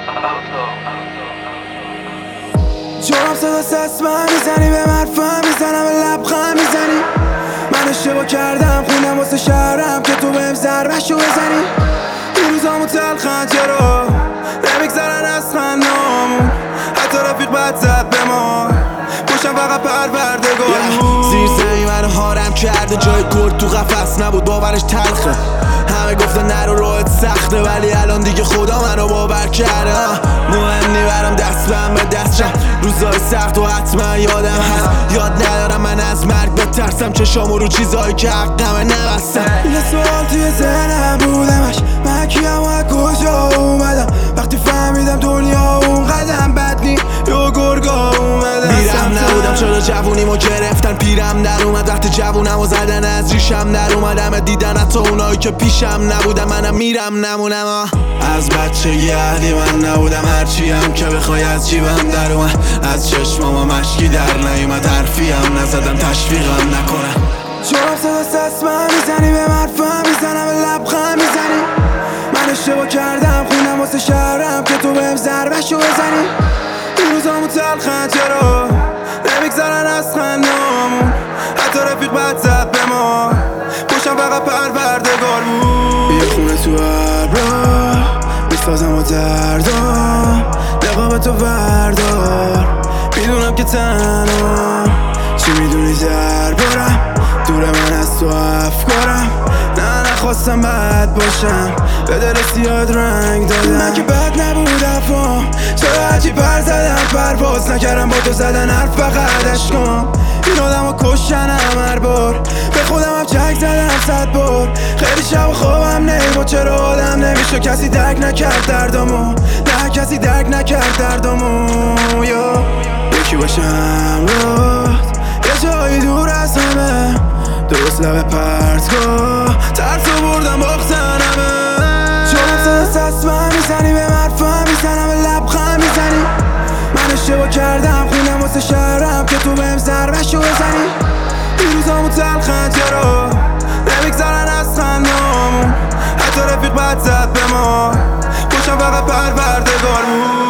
جرم صدا سسمن میزنی به مرفم میزنم به لبخند میزنی من اشتباه کردم خوندم واسه شهرم که تو بهم ضربشو بزنی این روزامو تلخن چرا نمیگذرن از خندامون حتی رفیق بد زد به ما پشتم فقط پروردگار زیر زمین منو حارم کرده جای گرد تو قفس نبود باورش تلخه همه گفتن نرو راهت سخته ولی الان دیگه خدا منو باور کرده مهم نی برام دست به دست شم روزای سخت و حتما یادم هست یاد ندارم من از مرگ بترسم چشامو رو چیزایی که حقمه نبستم یه سوال توی ذهنم بودمش من کیم و از کجا اومدم وقتی فهمیدم دنیا اون قدم بد نی یا گرگا اومدم میرم نبودم چرا جوونیمو گرفتن پیرم در اومد وقتی جوونمو زدن از ریشم در اومدم دیدن حتی اونایی که پیشم نبودم منم میرم نمونم از بچگی اهلی من نبودم هرچی هم که بخوای از جیبم در اومد از چشمام مشکی در نیومد حرفی هم نزدم تشویقم نکنم جرم صدا سسمن میزنی به مرفم میزنم به لبخند میزنی من اشتباه کردم خوندم واسه شهرم که تو بهم ضربشو بزنی این روزامو تلخن چرا نمیگذرن از خندامون حتی رفیق بد زد به ما پشتم فقط پروردگار بود یه خونه تو هر راه میسازم و دردام نقاب تو بردار میدونم که تنها چی میدونی دربارم دور من از تو افکارم نه نخواستم بد باشم به دل سیاد رنگ دادم من که بد نبود افام چرا عجیب پر زدم پرواز نکردم با تو زدن حرف فقط عشقم این آدم ها کشتنم هر بار به خودم هم چک زدم 100 بار خیلی شب و خوابم نیبا چرا آدم نمیشه کسی درک نکرد دردامو نه کسی درک نکرد دردامو یکی باشه همراهت یه جایی دور از همه درست لب پرتگاه ترسو بردم بختنمه جرم صدا سسمن میزنی به مرفم میزنم به لبخند میزنی من اشتباه کردم خوندم واسه شهرم که تو بهم ضربشو بزنی این روزامو تلخن چرا نمیگذرن از خندامون حتی رفیق بد زد به ما پشتم فقط پروردگار بود